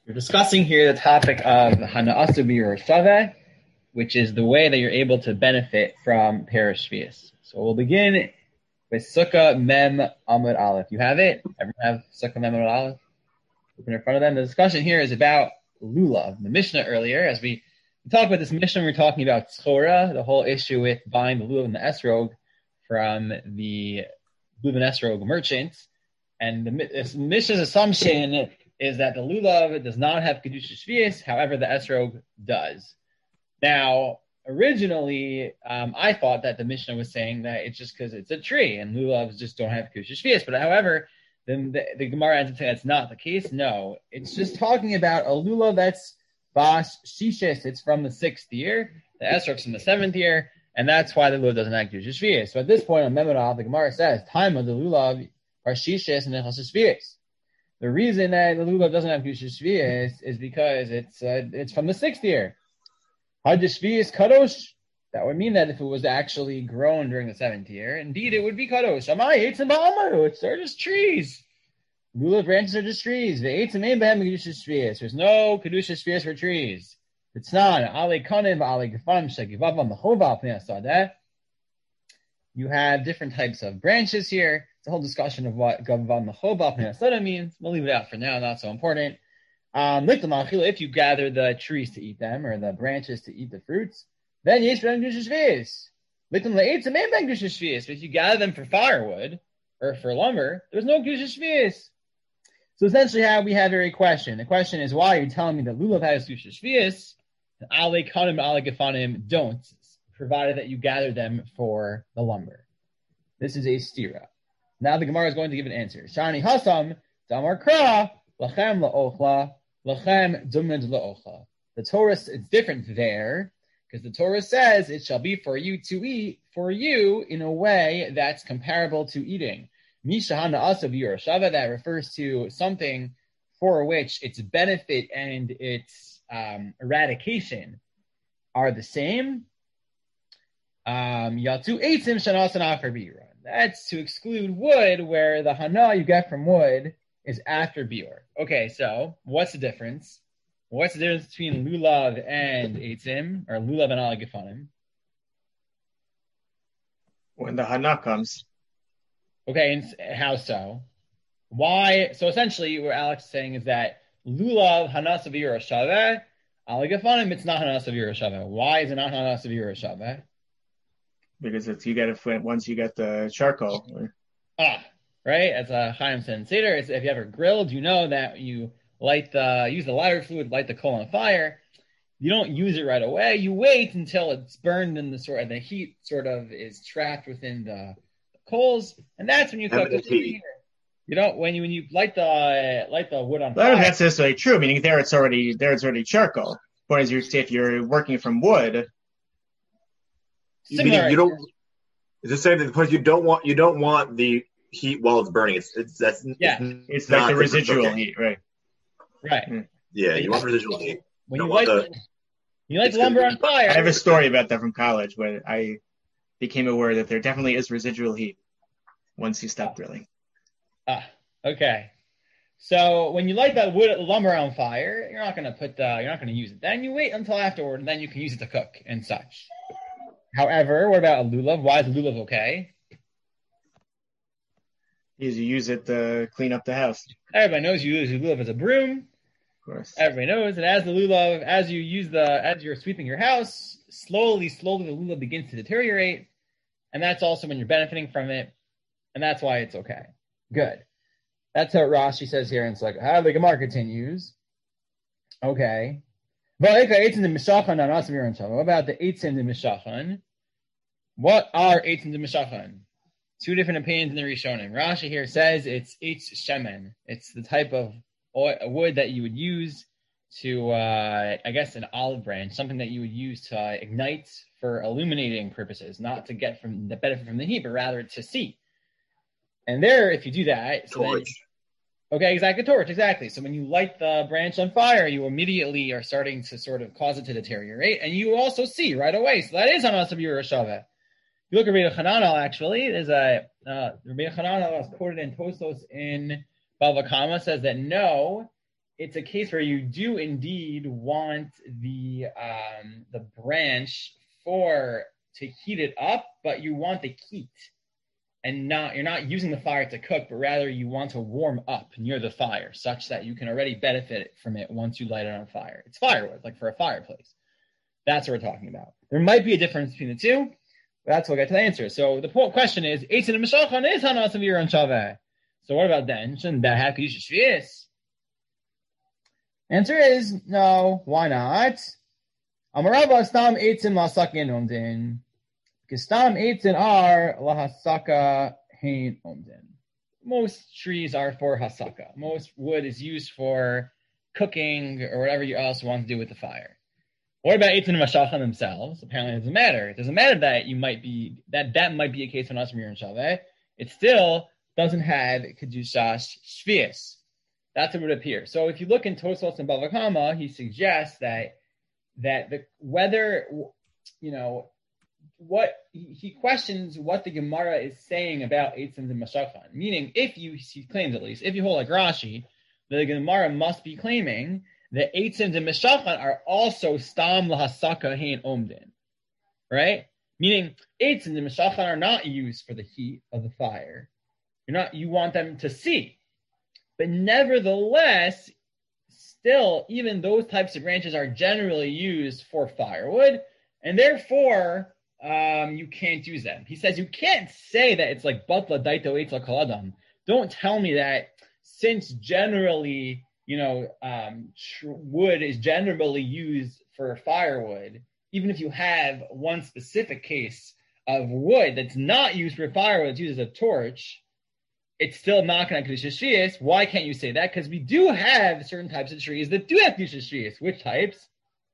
We're discussing here the topic of Hana'asu B'Yerushava, which is the way that you're able to benefit from Perush Shvius. So we'll begin with Sukkah Mem Amud Aleph. You have it? Everyone have Sukkah Mem Amud Aleph? Open in front of them. The discussion here is about Lulav. The Mishnah earlier, as we talked about this Mishnah, we were talking about Tzchora, the whole issue with buying the Lulav and the Esrog from the Lulav and Esrog merchants. And the Mishnah's assumption is that the Lulav does not have Kedusha Shvius, however, the Esrog does. Now, originally, I thought that the Mishnah was saying that it's just because it's a tree and Lulavs just don't have Kedusha Shvius. But however, then the Gemara ends up saying that's not the case. No, it's just talking about a Lulav that's Bas Shishis. It's from the 6th year. The Esrog's from the 7th year. And that's why the Lulav doesn't have Kedusha Shvius. So at this point on Memorah, the Gemara says, time of the Lulav are Shishis and Nechas Shvius. The reason that the Lulav doesn't have Kedusha Shvius is because it's from the 6th year. Had Shvius Kadosh, that would mean that if it was actually grown during the 7th year, indeed it would be Kadosh. They're just trees. Lulav branches are just trees. There's no Kedusha Shvius for trees. It's not. You have different types of branches here. It's a whole discussion of what Gavav Mechoba Pnei Asada means. We'll leave it out for now, not so important. If you gather the trees to eat them, or the branches to eat the fruits, then Yesh Ben Kedusha Shvius. But if you gather them for firewood, or for lumber, there's no Kedusha Shvius. So essentially how we have a question. The question is, why are you telling me that Lulav has Kedusha Shvius, and Ale Kanim, Ale Gefanim don't, provided that you gather them for the lumber? This is a stira. Now the Gemara is going to give an answer. Shani Hasam, Damar Kra, Lachem La'ochla, Lachem Dumned La'ochla. The Torah is different there, because the Torah says it shall be for you to eat, for you, in a way that's comparable to eating. Mishahana Asav Yerushava, that refers to something for which its benefit and its eradication are the same. Yatu Eitzim Shanasan Afar Bira. That's to exclude wood, where the hana you get from wood is after biur. Okay, so what's the difference? What's the difference between lulav and eitzim, or lulav and alagifanim? When the hana comes. Okay, and how so? Why? So essentially, what Alex is saying is that lulav hanas of Yerushava, alagifanim, it's not hanas of Yerushava. Why is it not hanas of Yerushava? Because you get it once you get the charcoal. Right? As a Chaim said in Seder, if you ever grilled, you know that you use the lighter fluid, light the coal on fire. You don't use it right away. You wait until it's burned and the heat sort of is trapped within the coals, and that's when you cook the food. You don't when you light the wood on fire. That's necessarily true. Meaning there it's already charcoal. But if you're working from wood. Meaning you don't. It's the same thing because you don't want the heat while it's burning. It's like the residual heat, right? Right. Yeah, you want residual heat. When you light the lumber on fire. I have a story about that from college where I became aware that there definitely is residual heat once you stop grilling. Okay. So when you light that lumber on fire, you're not going to use it. Then you wait until afterward, and then you can use it to cook and such. However, what about a lulav? Why is a lulav okay? Because you use it to clean up the house. Everybody knows you use the lulav as a broom. Of course. Everybody knows that as the lulav, as you're sweeping your house, slowly the lulav begins to deteriorate, and that's also when you're benefiting from it, and that's why it's okay. Good. That's what Rashi says here, and it's like how the Gemara continues. Okay. What about the eitzim de mishachan? What are eitzim de mishachan? Two different opinions in the Rishonim. Rashi here says it's eitz shemen. It's the type of wood that you would use to, an olive branch, something that you would use to ignite for illuminating purposes, not to get from the benefit from the heat, but rather to see. And there, if you do that, torch, exactly. So when you light the branch on fire, you immediately are starting to sort of cause it to deteriorate, and you also see right away. So that is Hanas of Yerushava. You look at Rabbi Chananel, actually, there's Rabbi Chananel was quoted in Tosfos in Bava Kama, says that no, it's a case where you do indeed want the branch to heat it up, but you want the heat, and you're not using the fire to cook, but rather you want to warm up near the fire, such that you can already benefit from it once you light it on fire. It's firewood, like for a fireplace. That's what we're talking about. There might be a difference between the two, but that's what we'll get to the answer. So the question is, Eitzin and Meshachan is Hanas of Yiran Shaveh. So what about then? Shouldn't that have Kedusha Shvius? Answer is no. Why not? Amarava Stam Eitzin Lasaka Omdin. Because Stam Eitzin are Lahasaka Hain Omdin. Most trees are for Hasaka. Most wood is used for cooking or whatever you else want to do with the fire. What about Eitzin and Mashachan themselves? Apparently it doesn't matter. It doesn't matter that that might be a case of Nas Mir and Shaveh. It still doesn't have Kedushas Shvius. That's what would appear. So if you look in Tosfos and Bava Kama, he suggests that he questions what the Gemara is saying about Eitzin and Mashachan. Meaning, he claims at least, if you hold like Rashi, the Gemara must be claiming the Eitzim and Meshachan are also Stam Lahasaka Hein Omdin. Right? Meaning, Eitzim and Meshachan are not used for the heat of the fire. You want them to see. But nevertheless, still, even those types of branches are generally used for firewood, and therefore, you can't use them. He says you can't say that it's like Batla Daito Eitla Kaladam. Don't tell me that since generally, wood is generally used for firewood, even if you have one specific case of wood that's not used for firewood, it's used as a torch, it's still not going to have Kedusha Shvius. Why can't you say that? Because we do have certain types of trees that do have Kedusha Shvius. Which types?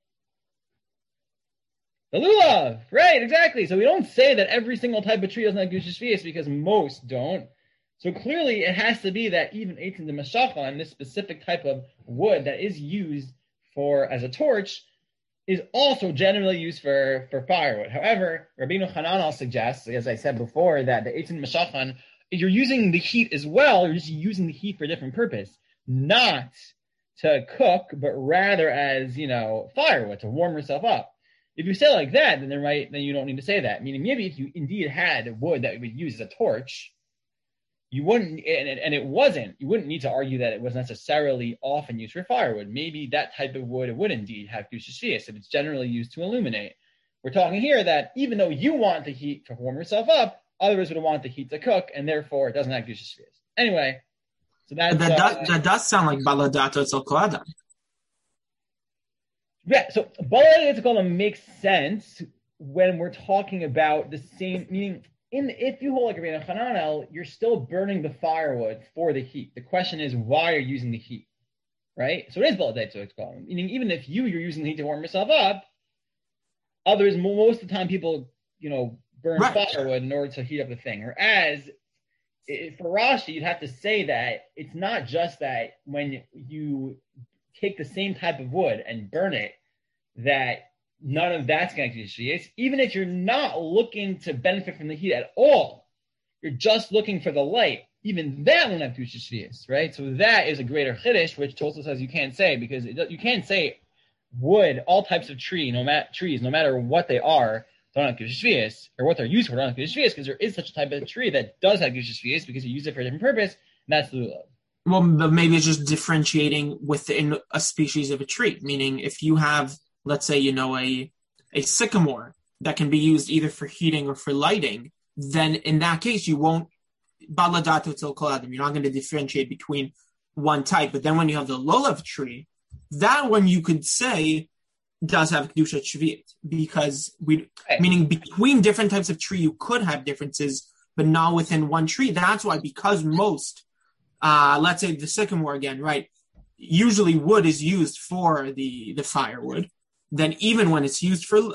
The lulav. Right, exactly. So we don't say that every single type of tree doesn't have Kedusha Shvius because most don't. So clearly, it has to be that even Eitzin de Meshachan, this specific type of wood that is used as a torch, is also generally used for firewood. However, Rabbeinu Hananel suggests, as I said before, that the Eitzin Meshachan, if you're using the heat as well, you're just using the heat for a different purpose, not to cook, but rather as firewood to warm yourself up. If you say it like that, then you don't need to say that. Meaning, maybe if you indeed had wood that you would use as a torch, you wouldn't, and it wasn't, you wouldn't need to argue that it was necessarily often used for firewood. Maybe that type of wood would indeed have Kedusha Shvius if it's generally used to illuminate. We're talking here that even though you want the heat to warm yourself up, others would want the heat to cook, and therefore it doesn't have Kedusha Shvius. Anyway, so that does sound like Baladato Etzel Kol Adam. Yeah, so Baladato Etzel Kol Adam makes sense when we're talking about the same, meaning, if you hold like Rabbeinu Hananel, you're still burning the firewood for the heat. The question is why you're using the heat, right? So it is Baladato Etzel Kol Adam. Meaning, even if you're using the heat to warm yourself up, others, most of the time, people, burn firewood in order to heat up the thing. Whereas, for Rashi, you'd have to say that it's not just that when you take the same type of wood and burn it, that none of that's going to Kedusha Shvius. Even if you're not looking to benefit from the heat at all, you're just looking for the light, even that won't have Kedusha Shvius, right? So that is a greater chiddush, which Tosfos says you can't say, because you can't say wood, all types of trees, no matter what they are, don't have Kedusha Shvius, or what they're used for don't have Kedusha Shvius, because there is such a type of tree that does have Kedusha Shvius because you use it for a different purpose, and that's the lulav. Well, but maybe it's just differentiating within a species of a tree. Meaning, if you have, let's say, a sycamore that can be used either for heating or for lighting, then in that case, you won't baladato etzel kol adam. You're not going to differentiate between one type. But then when you have the lulav tree, that one you could say does have kedusha shviut, because meaning between different types of tree, you could have differences, but not within one tree. That's why, because most, let's say the sycamore again, right? Usually wood is used for the firewood. Then even when it's used for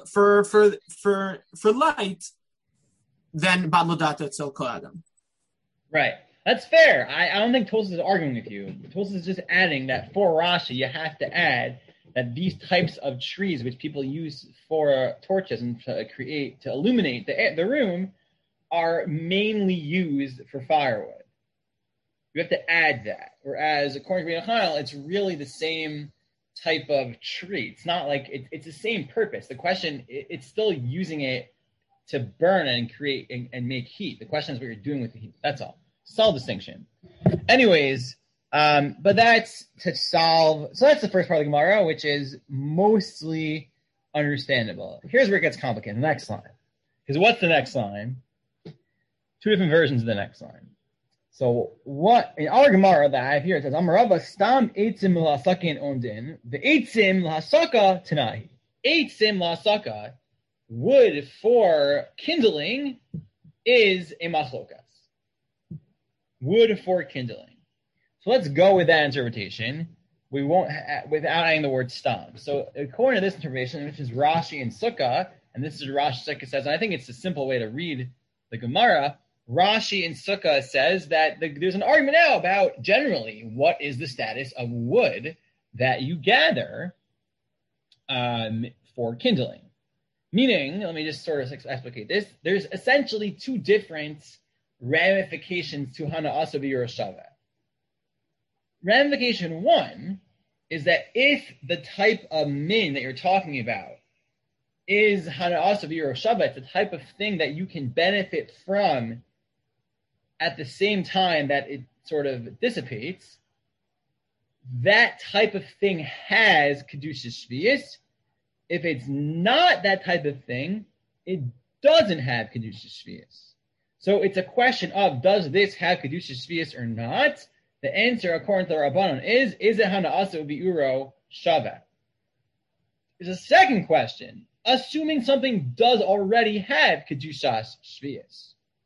light, then baladato etzel kol adam. Right. That's fair. I don't think Tosfos is arguing with you. Tosfos is just adding that for Rashi, you have to add that these types of trees, which people use for torches and to illuminate the room, are mainly used for firewood. you have to add that. Whereas according to Rabbi Yochanan, it's really the same type of tree. It's not like it's the same purpose. The question, it's still using it to burn and create and make heat. The question is what you're doing with the heat. That's all. Subtle distinction. Anyways, but that's to solve. So that's the first part of the Gemara, which is mostly understandable. Here's where it gets complicated. The next line. Because what's the next line? Two different versions of the next line. So what in our Gemara that I have here, it says Amarava Stam Eitzim L'Hasakin Ondin, the Eitzim L'Hasaka Tanahi. Eitzim L'Hasaka, wood for kindling, is a machlokas. Wood for kindling. So let's go with that interpretation. We won't without adding the word stam. So according to this interpretation, which is Rashi and Sukkah, and this is Rashi Sukkah says, and I think it's a simple way to read the Gemara. Rashi in Sukkah says that there's an argument now about generally what is the status of wood that you gather for kindling. Meaning, let me just sort of explicate this. There's essentially two different ramifications to Hana Asav Yerushaveh. Ramification one is that if the type of min that you're talking about is Hana Asav Yerushaveh, it's the type of thing that you can benefit from at the same time that it sort of dissipates, that type of thing has Kedushas Shvius. If it's not that type of thing, it doesn't have Kedushas Shvius. So it's a question of, does this have Kedushas Shvius or not? The answer, according to the Rabbanon, is it Hana Asav Bi'uro Shaveh? There's a second question. Assuming something does already have Kedushas Shvius,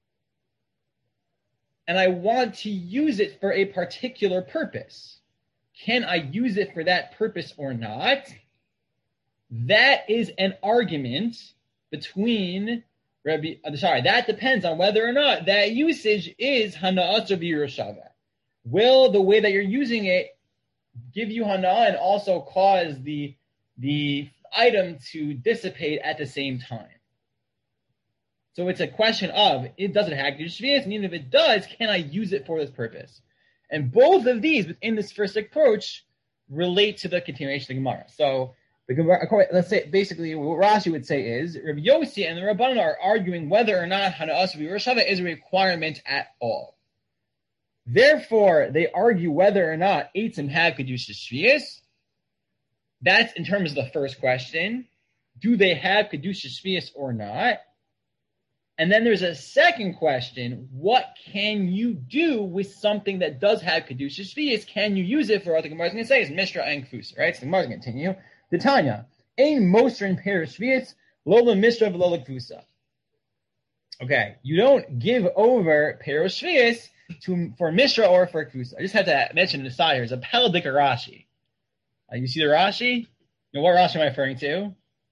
and I want to use it for a particular purpose, can I use it for that purpose or not? That is an argument between that depends on whether or not that usage is Hana Asav Yerushaveh. Will the way that you're using it give you Hana and also cause the item to dissipate at the same time? So it's a question of, does it have Kedushas Shvius? And even if it does, can I use it for this purpose? And both of these, within this first approach, relate to the continuation of the Gemara. So the Gemara, let's say, basically what Rashi would say is, Rabbi Yossi and the Rabbanan are arguing whether or not Hana Asav Yerushaveh is a requirement at all. Therefore, they argue whether or not Eitzim have Kedushas Shvius. That's in terms of the first question. Do they have Kedushas Shvius or not? And then there's a second question. What can you do with something that does have Kedushas Shvius? Can you use it for what the Gemara is going to say is Mishra and Kfusa, right? So the Gemara is going to continue. The Tanya, Ein Moser in Peres Shvius, Lola Mishra v'Lola Kfusa. Okay, you don't give over Peres Shvius for Mishra or for Kfusa. I just had to mention the side here. It's a Peladika Rashi. You see the Rashi? You know what Rashi am I referring to?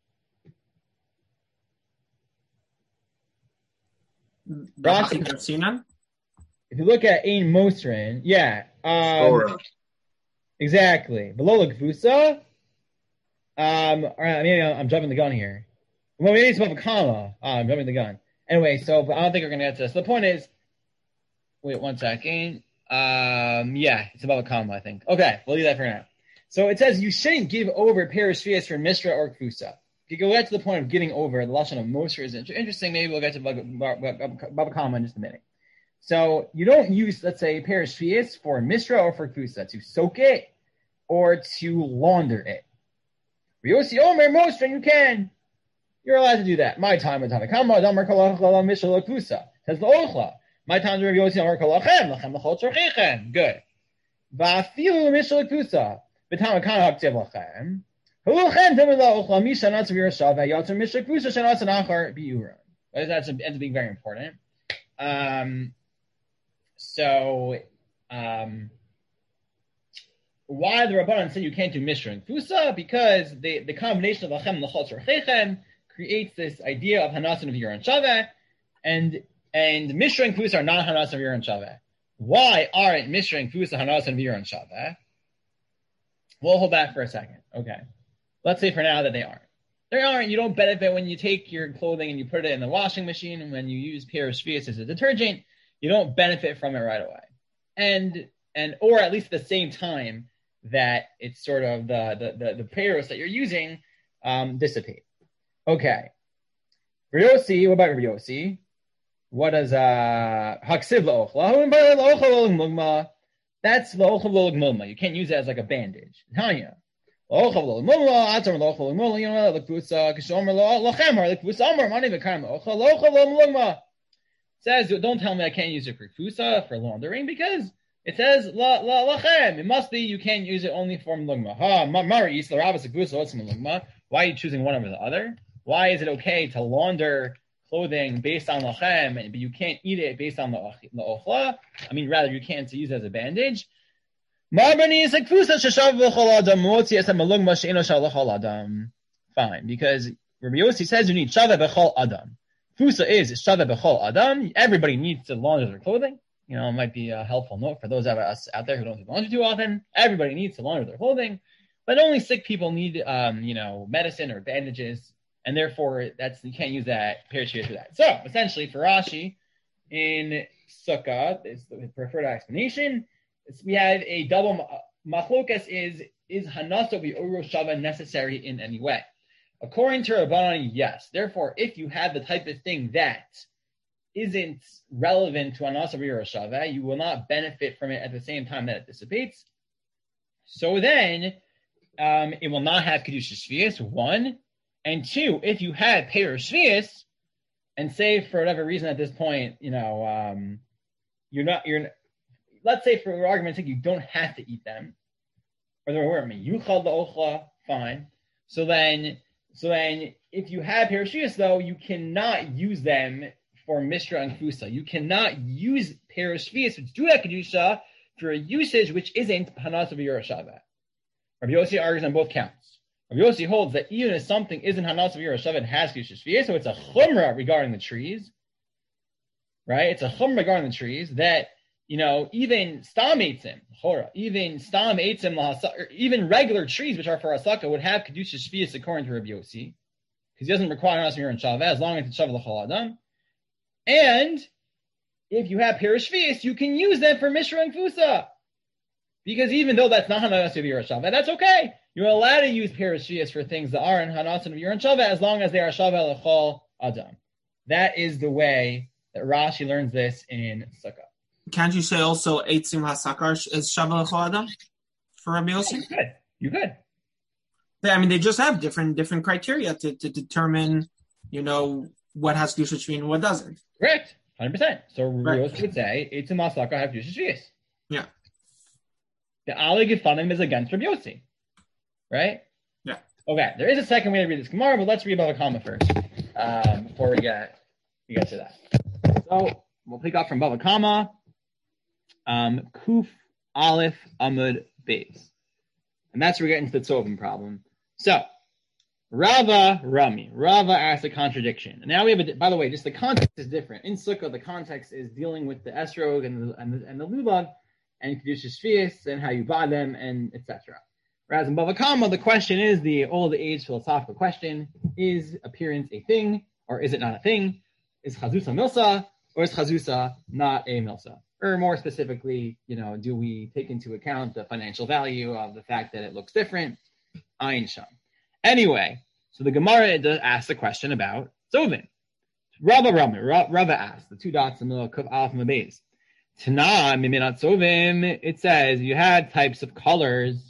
Rashi. If you look at Ein Mosrin, yeah. Exactly. Below the Kfusa. All right, maybe I'm jumping the gun here. Well, maybe it's above a comma. I'm jumping the gun. Anyway, so but I don't think we're going to get to this. The point is, wait 1 second. Yeah, it's above a comma, I think. Okay, we'll leave that for now. So it says you shouldn't give over Peres Shvius for Mishra or Kfusa. You can get to the point of getting over. The lashon of Moser is interesting. Maybe we'll get to Baba Kama in just a minute. So you don't use, let's say, Peres Shvius for Mishra or for Kfusa, to soak it or to launder it. Yossi Omer Moser, you can. You're allowed to do that. My time with Tanakama, Damar Kalach Mishra or Kfusa. Says the Ochla. My time to Yossi Omer Kalachem, Lachem Lachot Shorchechem. Good. Vafilu Mishra or Kfusa. B'Tanakama Haktev Lachem. That's ends up being very important. Why the Rabbanan said you can't do Mishra and Kfusa? Because the combination of Lachem and Lachot Shorchechem creates this idea of Hanasan of Yeron Shaveh, and Mishra and Kfusa are not Hanasan of Yeron Shaveh. Why aren't Mishra and Kfusa Hanasan of Yeron Shaveh? We'll hold back for a second. Okay. Let's say for now that they aren't. They aren't. You don't benefit when you take your clothing and you put it in the washing machine, and when you use Peres Shvius as a detergent, you don't benefit from it right away. or at least at the same time that it's sort of the payros that you're using dissipate. Okay. Ryosi, what about Ryosi? What does haksiv la'ochla? That's la'ochla la'ogmulma. You can't use it as like a bandage. Tanya. La'ochla la'ogmulma, atzar la'ochla la'ogmulma, you know, l'kvusa, kishomer la'ochem, l'kvusa amar, mani v'karam la'ochla, la'ochla la'ogmulma. Says, don't tell me I can't use it for kvusa, for laundering, because it says la'ochem. It must be you can't use it only for lugma. Ha, mari is la'ravas kvusa, what's lugma? Why are you choosing one over the other? Why is it okay to launder clothing based on lachem, but you can't eat it based on the ochla? I mean, rather, you can't use it as a bandage. Fine, because Rabbi Yossi says you need shava bechol adam. Fusa is shava bechol adam. Everybody needs to launder their clothing. You know, it might be a helpful note for those of us out there who don't do laundry too often. Everybody needs to launder their clothing, but only sick people need, medicine or bandages. And therefore, you can't use that parashiyah for that. So, essentially, for Rashi, in Sukkah, it's the preferred explanation. We have a double machlokas is hanaso v'oro shava necessary in any way? According to Rabbanan, yes. Therefore, if you have the type of thing that isn't relevant to hanaso v'oro shava, you will not benefit from it at the same time that it dissipates. So then, it will not have kedusha shvius, one. And two, if you had Peiros Shvius, and say for whatever reason at this point, let's say for argument's sake, you don't have to eat them, or there were Yuchal La'ochla, fine. So then if you have Peiros Shvius, though, you cannot use them for Mishra and Kusa. You cannot use Peiros Shvius, which do have Kedusha, for a usage which isn't Hanas of Yerushavet. Rabbi Yossi argues on both counts. Rabbi Yossi holds that even if something isn't Hanas of Yerushavet, it has Kedusha Shvius, so it's a chumrah regarding the trees, right? It's a chumrah regarding the trees that, even stam eitzim, or even regular trees which are for asaka would have Kedusha Shvius according to Rabbi Yossi, because he doesn't require Hanas of Yerushavet as long as it's Shav l'chol adam. And if you have Peiros Shvius, you can use them for Mishra and Fusa. Because even though that's not Hanas of Yerushavet, that's okay. You're allowed to use Peiros Shvius for things that aren't Hanas of Yerushavet as long as they are Shav l'chol adam. That is the way that Rashi learns this in Sukkah. Can't you say also Eitzim HaSakar is Shav l'chol adam for Rabbi Yossi? You could. They just have different criteria to determine, what has Kedusha Shvius and what doesn't. Correct. 100%. So Rabbi Yossi would say Eitzim HaSakar have Kedusha Shvius. Yeah. The Ali Gefanim is against Rabbi Yossi. Right? Yeah. Okay. There is a second way to read this Gemara, but let's read Bava Kama first before we get to that. So we'll pick up from Bava Kama, Kuf Aleph Amud Beis, and that's where we get into the Tzovim problem. So Rava asked a contradiction. And now we have by the way, just the context is different. In Sukkah, the context is dealing with the esrog and the lulav and kedusha shvius and how you buy them and etc. Whereas in Bava Kama, the question is the old-age philosophical question: is appearance a thing, or is it not a thing? Is chazusa milsa, or is chazusa not a milsa? Or more specifically, do we take into account the financial value of the fact that it looks different? Ayin sham. Anyway, so the Gemara asks a question about Tzovim. Rava asked, the two dots in the middle of Kuf Aleph and Beis. Tana miminat Tzovim, it says you had types of colors.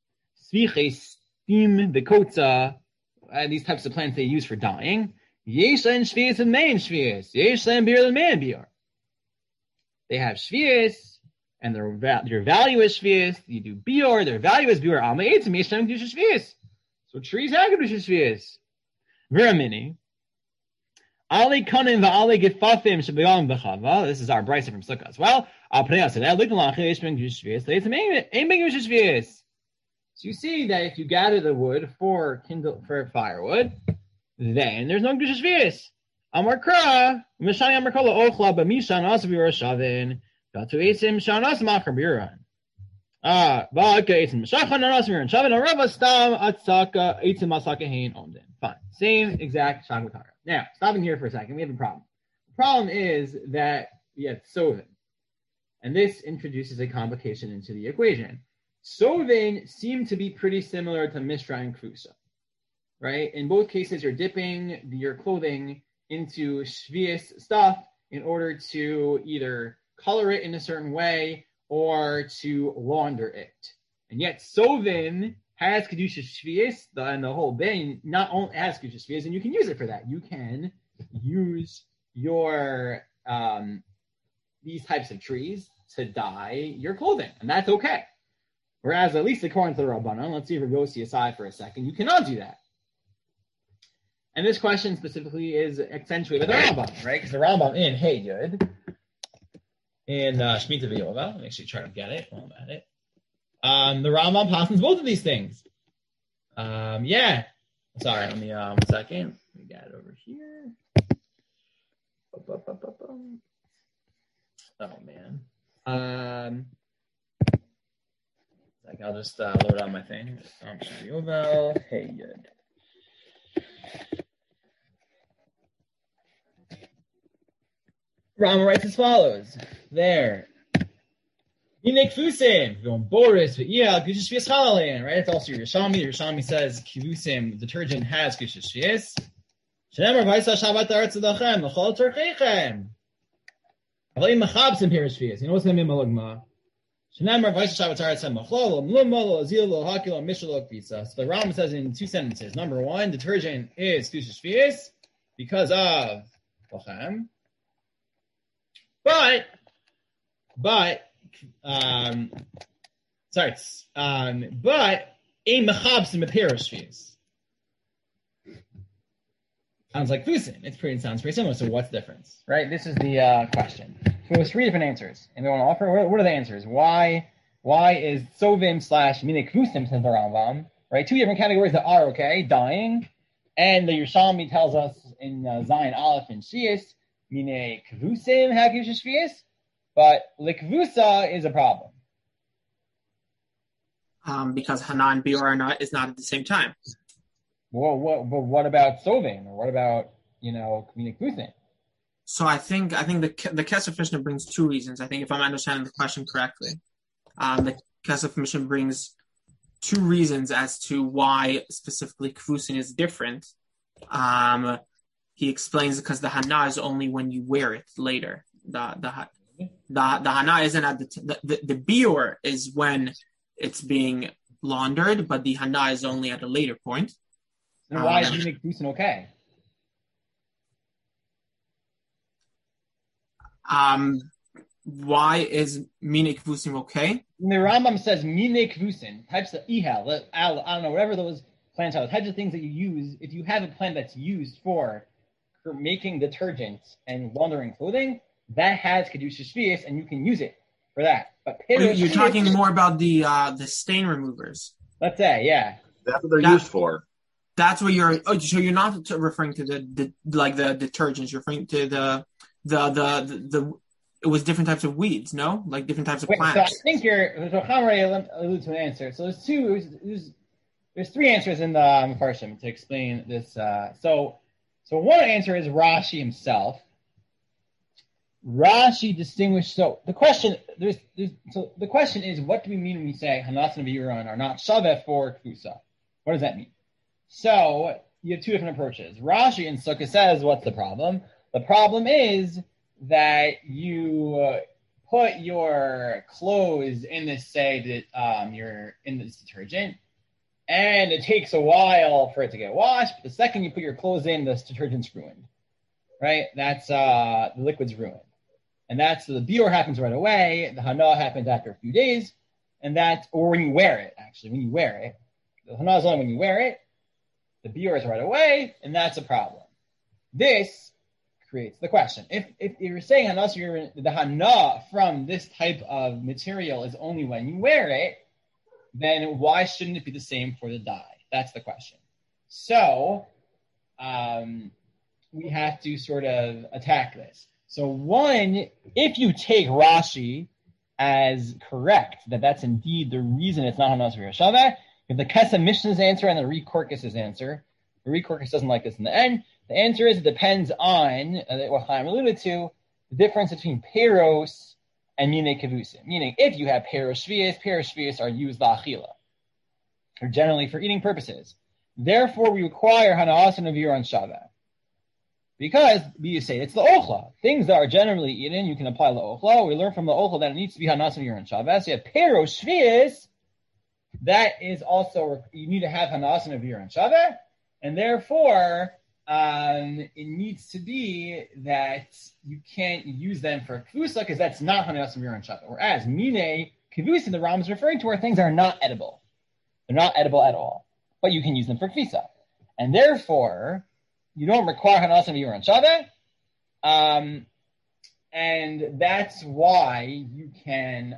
Steam, the kotza, these types of plants they use for dyeing. Yesh and shvius and main shvius. Yesh and beer and man beer. They have shvius, and their value is shvius. You do bior, their value is bior. Alma eitzim yesh and kedusha shvius. So trees have kedusha shvius. Viramini. Ali kanin va'ali gefafim shebeyam v'chava. This is our brisa from Sukkah as well. Al pnei asadeh litin lachil yesh and kedusha shvius. Leitzim ein ben kedusha shvius. So you see that if you gather the wood for firewood, then there's no kedusha shvius. Amar kra mishani amar kala ochla b'mishan asav yerushavin gatu eitzim shanas machar biran. Va'aka eitzim mishachan anas yerushavin arava stam atzaka eitzim asaka hein omden. Fine, same exact shagmatara. Now, stopping here for a second, we have a problem. The problem is that we have Tzovim. And this introduces a complication into the equation. Sovin seem to be pretty similar to Mishra and Krusa, right? In both cases, you're dipping your clothing into Shvius stuff in order to either color it in a certain way or to launder it. And yet Sovin has Kedusha Shvius, and the whole thing not only has Kedusha Shvius, and you can use it for that. You can use your these types of trees to dye your clothing, and that's okay. Whereas, at least according to the Rabbanan, let's see if we go aside for a second, you cannot do that. And this question specifically is accentuated with the Rambam, right? Because the Rambam in Hey Yud, in Shemitah V'Yovel, let me actually try to get it while I'm at it. The Rambam passes both of these things. Yeah. Sorry, let me, 1 second. Let me get it over here. Oh, man. I'll just load on my thing. Hey, good. Rama writes as follows. There. Minik Fusim. Going Boris, but yeah, Kushis Shvius Halalan, right? It's also your Yerushalmi. The Yerushalmi says Kivusim, detergent has Kushis Shvius. Shenemar Vaisa Shabbat Aretz Adachem, L'chol Terchechem. Avayim Machabsim Pirish Shvius. You know what's going to be Malugma? Shenemar Vaisa Shabbat Aretz Machlo, Mlummo, Azil, Hakil, Mishal, Kvisa. So the Rambam says in 2 sentences. Number 1, detergent is Kushis Shvius because of Lachem. But a mechabsim a parish fees. Sounds like fusin. Sounds pretty similar. So what's the difference? Right? This is the question. So there's 3 different answers, and we want to offer. What are the answers? Why is sovim / minik fusim says the Rambam? Right? 2 different categories that are okay, dying, and the Yerushalmi tells us in Zion Aleph and Shias minik fusim hakish shvius. But likvusa is a problem. Because Hana and Bior is not at the same time. Well, what about Sovin? Or what about, Minik Vusin? So I think the Kesef Mishnah brings 2 reasons. I think if I'm understanding the question correctly, the Kesef Mishnah brings 2 reasons as to why specifically Kvusin is different. He explains because the Hana is only when you wear it later. The Hana isn't at the Bior is when it's being laundered, but the Hana is only at a later point. And why is Minik Vusin okay? Why is Minik Vusin okay? The Rambam says Minik Vusin, types of ihal, I don't know, whatever those plants are, types of things that you use. If you have a plant that's used for making detergents and laundering clothing, that has Kedusha Shvius, and you can use it for that. But you're talking more about the stain removers. Let's say, yeah. That's what they're used for. That's what you're. Oh, so you're not referring to the detergents. You're referring to the it was different types of weeds, no? Like different types of plants. So I think Cham alludes to an answer. So there's 3 answers in the Mefarshim to explain this. So one answer is Rashi himself. Rashi distinguished. So the question is, what do we mean when we say Hanas and Aviran are not Shaveh for Kusa? What does that mean? So you have 2 different approaches. Rashi in Sukkah says, what's the problem? The problem is that you put your clothes in this, say that you're in this detergent, and it takes a while for it to get washed. But the second you put your clothes in, the detergent's ruined. Right? That's the liquid's ruined. And that's the Bior happens right away. The Hana happens after a few days, or when you wear it. Actually, when you wear it, the Hana is only when you wear it. The Bior is right away, and that's a problem. This creates the question: if you're saying the Hana from this type of material is only when you wear it, then why shouldn't it be the same for the dye? That's the question. So we have to sort of attack this. So 1, if you take Rashi as correct, that's indeed the reason it's not Hanas V'Yashaveh, if the Kesef Mishnah's answer and the Rekorkis' answer, the Rekorkis doesn't like this in the end, the answer is it depends on, what Chaim alluded to, the difference between Peros and mine kevusim. Meaning, if you have peros shvius are used la'achila, or generally for eating purposes. Therefore, we require hana'as and avir on Shaveh. Because we say it's the ochla. Things that are generally eaten, you can apply the ochla. We learn from the ochla that it needs to be hana'as and avir on Shaveh. So you have peros shvius, that is also, you need to have hana'as and avir on Shaveh, and therefore, it needs to be that you can't use them for kvusa because that's not hana'as and avir on Shaveh. Whereas mine kevusim, the Ram is referring to, are things that are not edible. They're not edible at all, but you can use them for kvisa. And therefore, you don't require hana'as and avir on Shaveh. And that's why you can,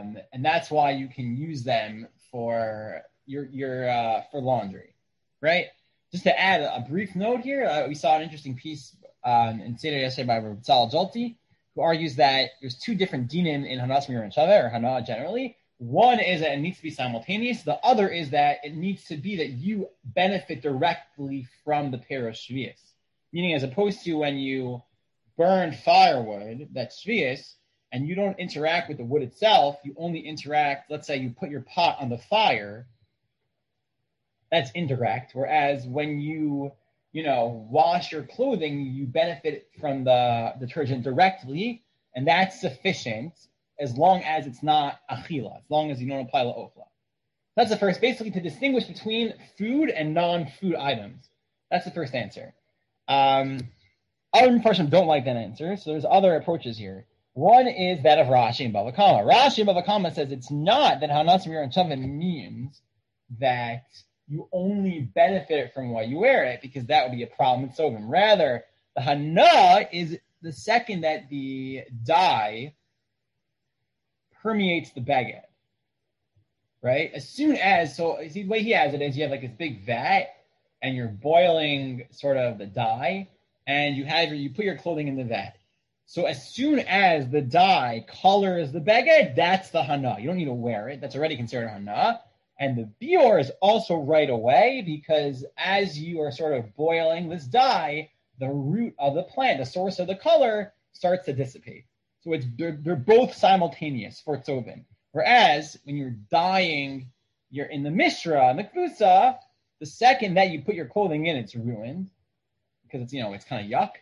use them for your for laundry, right? Just to add a brief note here, we saw an interesting piece in Seder yesterday by Rav Tzal Jolti, who argues that there's two different dinim in hana'as and avir on Shaveh, or hana generally. One is that it needs to be simultaneous. The other is that it needs to be that you benefit directly from the peros shvius. Meaning, as opposed to when you burn firewood, that's shvius, and you don't interact with the wood itself, you only interact, let's say you put your pot on the fire, that's indirect. Whereas when you wash your clothing, you benefit from the detergent directly, and that's sufficient as long as it's not achila, as long as you don't apply la'ochla. That's the first, basically to distinguish between food and non-food items. That's the first answer. Other Mepharshim don't like that answer, so there's other approaches here. One is that of Rashi and Bava Kama. Rashi and Bava Kama says it's not that hana'as and avir on Shaveh means that you only benefit from why you wear it, because that would be a problem in Sovim. Rather, the hana is the second that the dye permeates the baguette, right? As soon as, so see the way he has it is you have like this big vat and you're boiling sort of the dye and you put your clothing in the vat. So as soon as the dye colors the baguette, that's the hana. You don't need to wear it. That's already considered hana. And the bior is also right away because as you are sort of boiling this dye, the root of the plant, the source of the color, starts to dissipate. So they're both simultaneous for tzovim. Whereas when you're dyeing, you're in the mishra and the kvusa, the second that you put your clothing in, it's ruined because it's kind of yuck.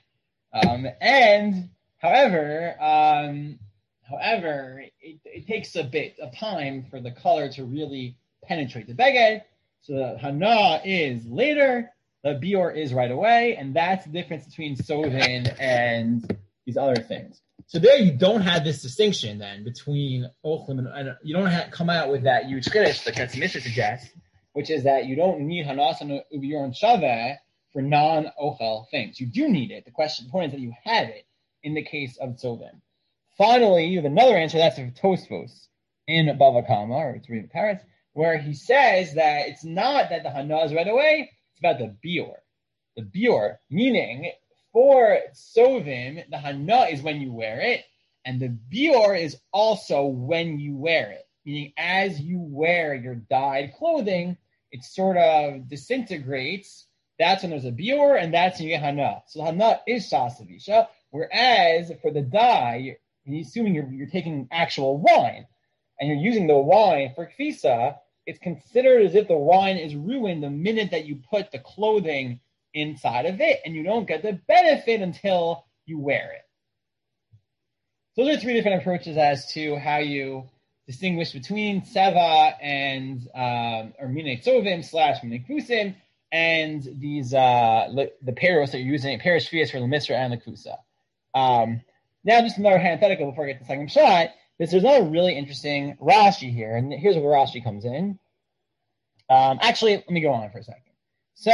However, it takes a bit of time for the color to really penetrate the baguette. So the hana is later, the bior is right away, and that's the difference between sovin and these other things. So there you don't have this distinction then between ochlim and you don't come out with that huge chiddush that Katzmisha suggests, which is that you don't need hana'as and avir on Shaveh for non-ochel things. You do need it. The point is that you have it in the case of tzovim. Finally, you have another answer, that's of Tosfos in Bava Kama, or it's reading Paris, where he says that it's not that the hana is right away, it's about the bior. The bior, meaning for sovim, the hana is when you wear it, and the bior is also when you wear it. Meaning, as you wear your dyed clothing, it sort of disintegrates. That's when there's a bior, and that's when you get hana. So the hana is sasavisha, whereas for the dye, assuming you're taking actual wine, and you're using the wine for kfisa, it's considered as if the wine is ruined the minute that you put the clothing inside of it, and you don't get the benefit until you wear it. So those are three different approaches as to how you distinguish between seva and or minei tzovim / minei kvusim and these the peros that you're using, peros shvius for the misra and the kusa. Now, just another hypothetical before I get to the second shot. There's another really interesting Rashi here, and here's where Rashi comes in. Actually, let me go on for a second. So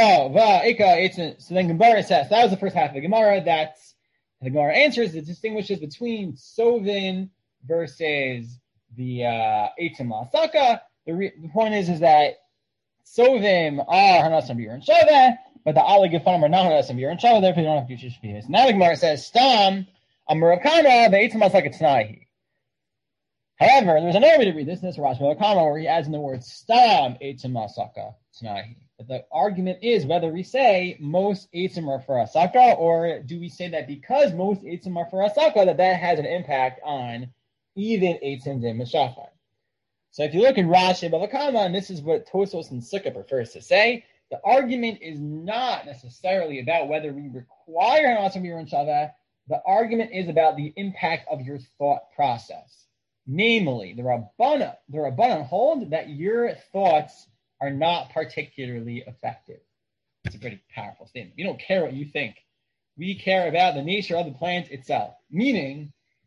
then Gemara says, that was the first half of the Gemara. The Gemara answers, it distinguishes between Sovin versus the Eitzim La'asaka. The point is that Sovim are Hana'as and avir on Shaveh, but the Ali Gefanim are not Hana'as and avir on Shaveh, therefore you don't have to do Shvius. Now the Gemara says, Stam, Amar Rav Kana, the Eitzim La'asaka T'nai. However, there's another way to read this, in this Rashi Rav Kana, where he adds in the word Stam Eitzim La'asaka T'nai. But the argument is whether we say most Eitzim are for Asaka, or do we say that because most Eitzim are for Asaka, that has an impact on even eitzim de meshachar. So if you look in Rashi Bava Kama, and this is what Tosfos and Sukkah prefers to say, the argument is not necessarily about whether we require an Asur Mir and Shaveh. The argument is about the impact of your thought process. Namely, the Rabbanan hold that your thoughts are not particularly effective. It's a pretty powerful statement. We don't care what you think. We care about the nature of the plant itself. Meaning,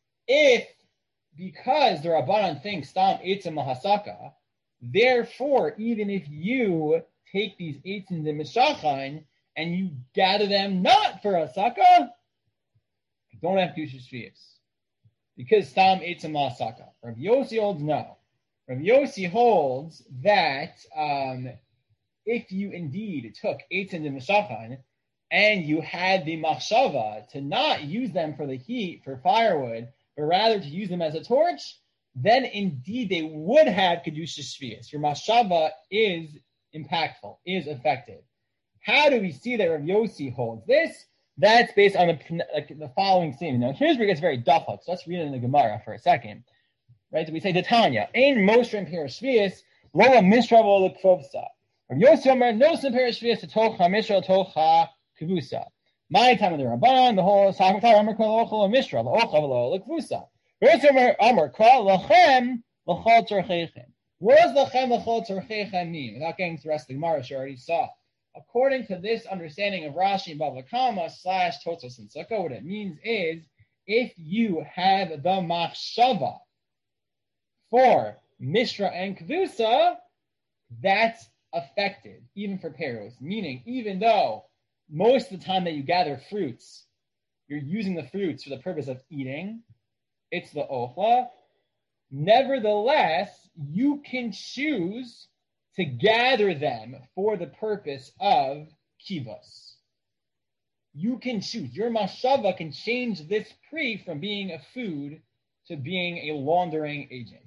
because the Rabbanan thinks Stam Eitzim Mahasaka, therefore, even if you take these Eitzim de Meshachan and you gather them not for Asaka, you don't have Kedusha Shvius. Because Stam Eitzim Mahasaka. Rav Yossi holds no. Rav Yossi holds that if you indeed took Eitzim de Meshachan and you had the machshava to not use them for the heat, for firewood, but rather to use them as a torch, then indeed they would have Kedusha Shvius. Your machshava is impactful, is effective. How do we see that Rav Yossi holds this? That's based on the following statement. Now, here's where it gets very dafak. So let's read it in the Gemara for a second. Right? So we say, Tanya, Ein Moshe and Pirish Shvius, Lo Mishra Lo Lekvovsa. Rav Yossi Omer, No Sim Pirish Shvius, Tocha Mishra, Tocha Kavusa. My time of the Rabbanan, the whole Sakhatar Amar Kol Ochel Mishra, Lo Ocha Lo Lekvusa. Rav Yossi Omer, Kol Lachem, Lachol Tzorcheichem. What does Lachem, Lachol Tzorcheichem mean? Without getting to the rest of the Gemara, which I already saw. According to this understanding of Rashi and Bava Kama / Tosfos and Sukkah, what it means is, if you have the machshava for Mishra and Kvusa, that's affected, even for Peros. Meaning, even though most of the time that you gather fruits, you're using the fruits for the purpose of eating, it's the ochla. Nevertheless, you can choose to gather them for the purpose of kivos. You can choose. Your mashava can change this pri from being a food to being a laundering agent.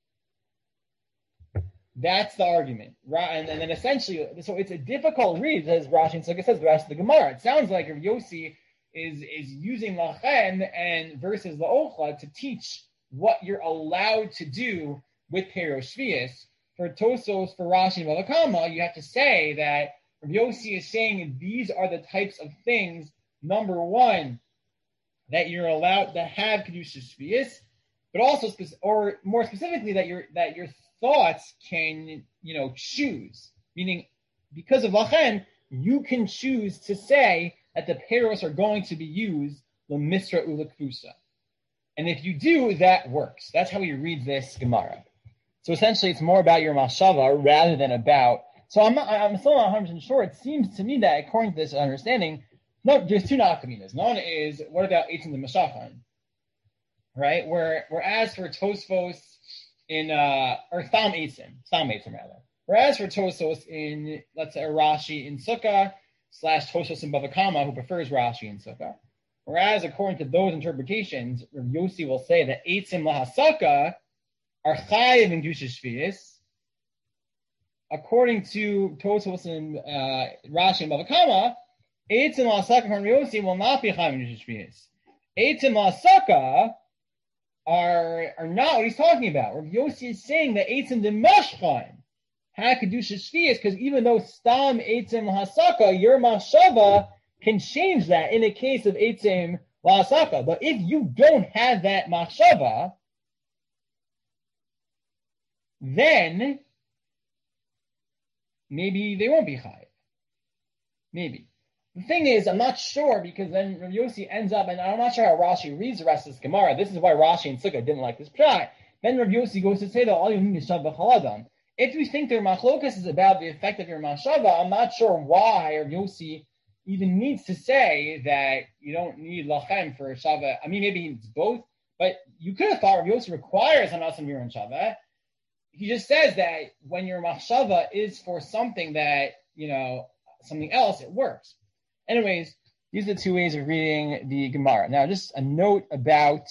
That's the argument. And then essentially, so it's a difficult read, as Rashi and Sukkah says, the rest of the Gemara. It sounds like Rav Yossi is using lachem and versus the ochla to teach what you're allowed to do with Peros Shvius. For Tosfos, for Rashi and Bava Kama, you have to say that Rav Yossi is saying these are the types of things, number one, that you're allowed to have Kedusha Shvius, but also, or more specifically, that your thoughts can, choose. Meaning, because of Lachen, you can choose to say that the Peros are going to be used, L'misra Ulakfusa. And if you do, that works. That's how we read this Gemara. So essentially, it's more about your mashava rather than about. So I'm still not 100% sure. It seems to me that according to this understanding, no, there's two nafkaminas. One is, what about Eitzim the Mashachan? Right? Whereas for Tosfos in or Stam Eitzim rather. Whereas for Tosfos in, let's say, Rashi in Sukkah / Tosfos in Bava Kama, who prefers Rashi in Sukkah. Whereas according to those interpretations, Rav Yossi will say that Eitzim lahasaka are chayiv in Kedusha Shvius. According to Tosfos and Rashi and Bava Kama, Eitzim lahasaka from Rav Yossi will not be chayiv in Kedusha Shvius. Eitzim lahasaka are not what he's talking about. Rav Yossi is saying that Eitzim de Mashchan have Kedusha Shvius, because even though Stam Eitzim lahasaka, your mashava can change that in the case of Eitzim lahasaka. But if you don't have that mashava, then maybe they won't be chayiv. Maybe. The thing is, I'm not sure, because then Rav Yossi ends up, and I'm not sure how Rashi reads the rest of this Gemara. This is why Rashi and Sukkah didn't like this pshat. Then Rav Yossi goes to say that all you need is shav b'chaladam. If you think their machlokas is about the effect of your mashava, I'm not sure why Rav Yossi even needs to say that you don't need lachem for shava. I mean, maybe it's both, but you could have thought Rav Yossi requires an asam mir and shava. He just says that when your machshava is for something that, something else, it works. Anyways, these are the two ways of reading the Gemara. Now, just a note about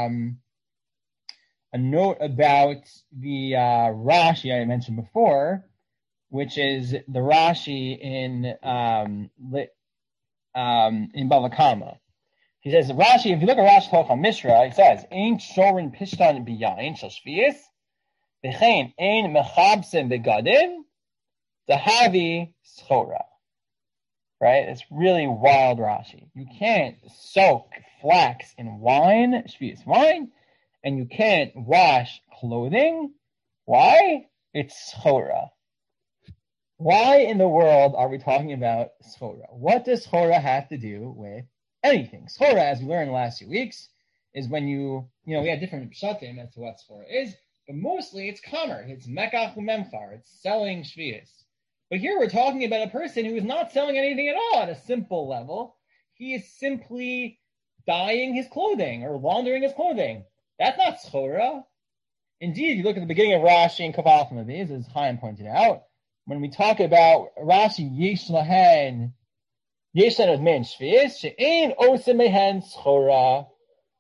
the Rashi I mentioned before, which is the Rashi in Bava Kama. He says, Rashi, if you look at Rashi Tocha Mishra, he says, Ein shorin pishtan biyain shel shvius, v'chein ein mechabsen begadim, dahavi schora. Right? It's really wild Rashi. You can't soak flax in wine, shvius wine, and you can't wash clothing. Why? It's schora. Why in the world are we talking about schora? What does schora have to do with anything? Schora, as we learned in the last few weeks, is when we have different pshatim as to what schora is, but mostly it's kamer, it's mekach umemchar, it's selling shvius. But here we're talking about a person who is not selling anything at all at a simple level. He is simply dyeing his clothing or laundering his clothing. That's not schora. Indeed, if you look at the beginning of Rashi and Kaval from these, as Chaim pointed out, when we talk about Rashi, yesh lahen of men shvius, she'ein osem mehen schora.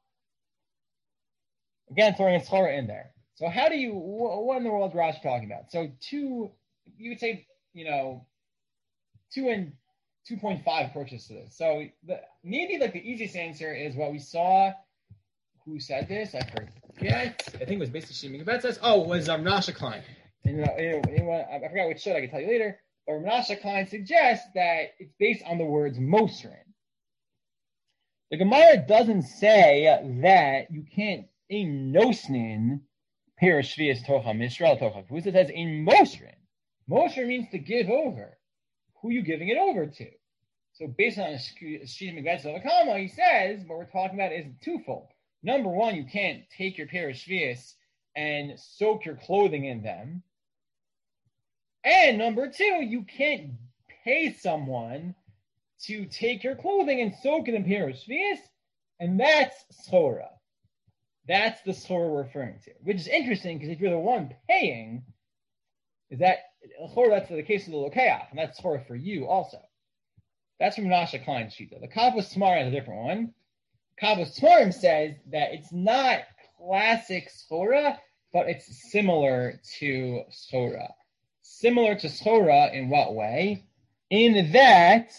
Again, throwing a schora in there. So what in the world is Rashi talking about? So you would say, 2 and 2.5 approaches to this. So maybe the easiest answer is what we saw. Who said this? I forget. I think it was basically Shimon Gebet says. Oh, it was Menashe Klein. And, I forgot which show. I can tell you later. But Menashe Klein suggests that it's based on the words Mosrin. The Gemara doesn't say that you can't in Nosnin Perish Shvius Tocha Mishra Tocha Kfus. It says in Mosrin. Mosrin means to give over. Who are you giving it over to? So based on Shimon Gebet of Akama, he says what we're talking about is twofold. Number one, you can't take your Perish Shvius and soak your clothing in them. And number two, you can't pay someone to take your clothing and soak it in Perish Shvius, and that's schora. That's the schora we're referring to, which is interesting because if you're the one paying, that's the case of the lokeach, and that's schora for you also. That's from Menashe Klein's shita. The Kavos Smarim has a different one. Kavos Smarim says that it's not classic schora, but it's similar to schora. Similar to schora in what way? In that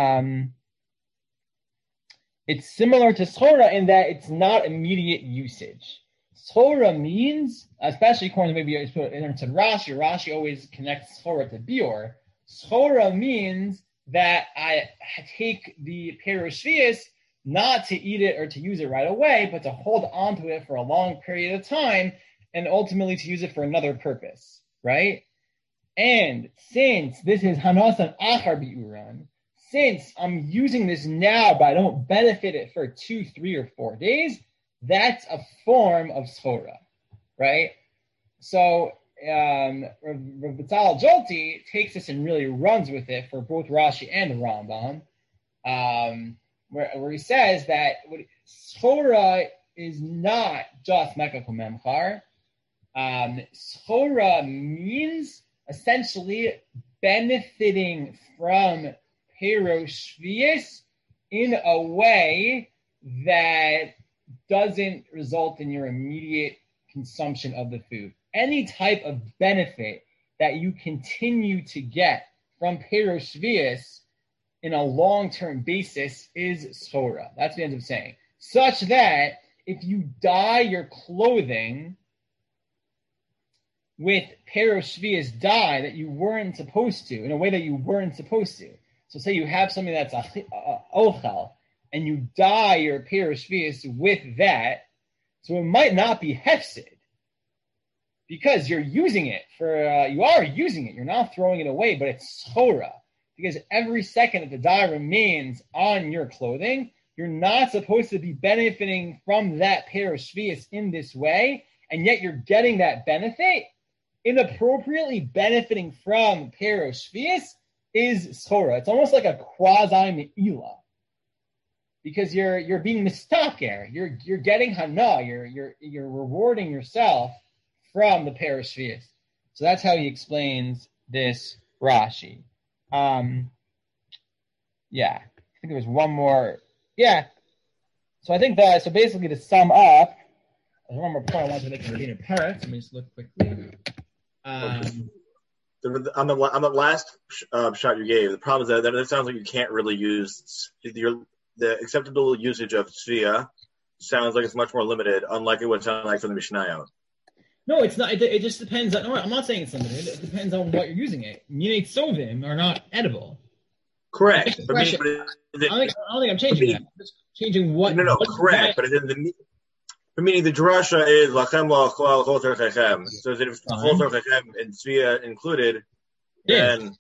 it's similar to schora in that it's not immediate usage. Schora means, especially according to maybe in Rashi always connects schora to bior. Schora means that I take the Perish Shvius not to eat it or to use it right away, but to hold onto it for a long period of time and ultimately to use it for another purpose, right? And since this is Hanasan Achar Bi'uran, since I'm using this now but I don't benefit it for 2, 3, or 4 days, that's a form of schora, right? So Rav Betzalel Jolti takes this and really runs with it for both Rashi and the Rambam, where he says that schora is not just mekach umemchar. Schora means essentially benefiting from Perish Shvius in a way that doesn't result in your immediate consumption of the food. Any type of benefit that you continue to get from Perish Shvius in a long-term basis is schora. That's what he ends up saying. Such that if you dye your clothing with Perish Shvius dye that you weren't supposed to, in a way that you weren't supposed to. So say you have something that's a ochel, and you dye your Perish Shvius with that, so it might not be hefsid, because you're using it you are using it, you're not throwing it away, but it's schora. Because every second that the dye remains on your clothing, you're not supposed to be benefiting from that Perish Shvius in this way, and yet you're getting that benefit. Inappropriately benefiting from Perish Shvius is schora. It's almost like a quasi-me'ila. Because you're being mistaker. You're getting hana. You're rewarding yourself from the Perish Shvius. So that's how he explains this Rashi. I think there was one more. Yeah. So I think so basically to sum up, there's one more point I wanted to make in Rabbeinu Peretz. Let me just look quickly. On the last shot you gave, the problem is that it sounds like you can't really use the acceptable usage of tzvia sounds like it's much more limited, unlike it would sound like from the Mishnayot. No, it's not. It just depends on. No, I'm not saying it's limited. It depends on what you're using it. Minei tzovim are not edible. Correct. I don't think I'm changing that. I'm just changing what. No, correct. But meaning the drasha is lachem la'achol chol tzarchechem. So that if chol tzarchechem and tzvia included, then.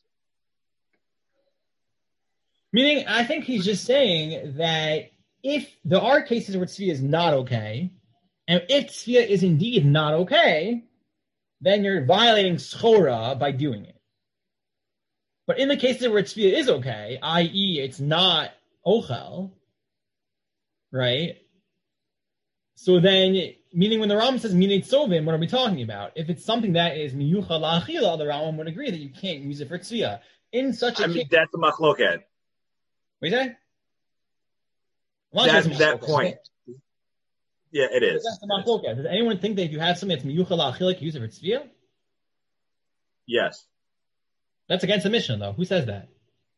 Meaning, I think he's just saying that if there are cases where tzvia is not okay, and if tzvia is indeed not okay, then you're violating schora by doing it. But in the cases where tzvia is okay, i.e. it's not ochel, right? So then, meaning when the Rambam says minei tzovim, what are we talking about? If it's something that is miyuchal la'achila, the Rambam would agree that you can't use it for tzvia. In such a case, that's a machloket. What do you say? That's that point. Yeah, it is. That's the machloket. Does anyone think that if you have something that's miyuchal la'achila, you use it for tzvia? Yes. That's against the Mishnah, though. Who says that?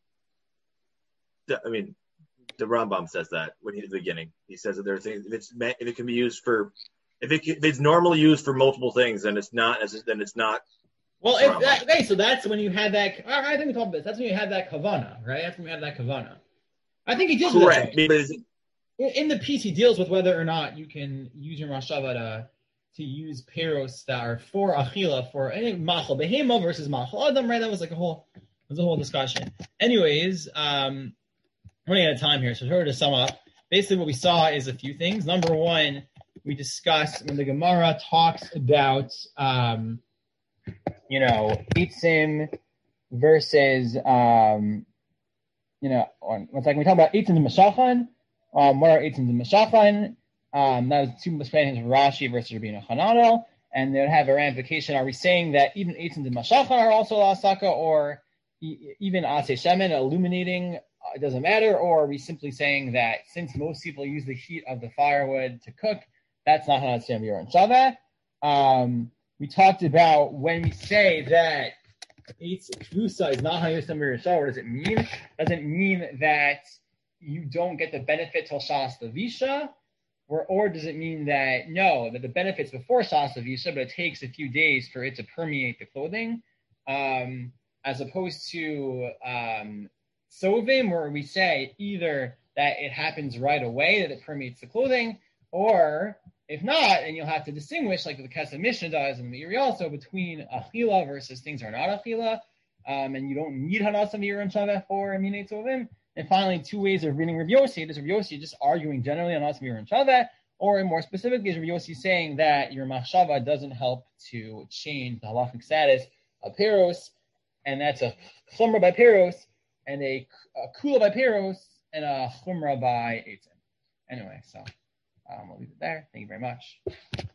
I mean, the Rambam says that when he's at the beginning. He says that there are things if it can be used for if it's normally used for multiple things, then it's not. Well, so that's when you had that. I think we talked about this. That's when you had that kavana, right? That's when you had that kavana. I think he deals correct. with that. In the piece, he deals with whether or not you can use your mashava to use peros that are for achila for any machal behema versus machal adam, right? That was like a whole discussion. Anyways, running out of time here, so sort of to sum up, basically what we saw is a few things. Number one, we discussed when the Gemara talks about eitzim versus it's like we talk about eitzim and mashachan. What are eitzim and mashachan? That was two explanations of Rashi versus Rabbeinu Hananel, and they would have a ramification. Are we saying that even eitzim and mashachan are also lasaka, or even aseh shemen, illuminating? It doesn't matter, or are we simply saying that since most people use the heat of the firewood to cook, that's not Hanat Samir and Shaveh? We talked about when we say that Eitz Kvusa is not Hanat Samir and Shaveh, what does it mean? Does it mean that you don't get the benefit till Shas Lavisha? Or does it mean that, no, that the benefit's before Shas Lavisha, but it takes a few days for it to permeate the clothing, as opposed to Sovim, where we say either that it happens right away, that it permeates the clothing, or if not, and you'll have to distinguish, like the Kesef Mishnah does and the Meiri also, between Achila versus things that are not Achila, and you don't need Hanasa Meir and Shaveh for Minei Tovim. And finally, two ways of reading Rav Yossi. Does Rav Yossi just arguing generally on Hanasa Meir and Shaveh, or more specifically, is Rav Yossi saying that your Machshava doesn't help to change the halachic status of Peros, and that's a Chumrah by Peros, and a Kula by Peros, and a Chumrah by Eitzim. Anyway, so we'll leave it there. Thank you very much.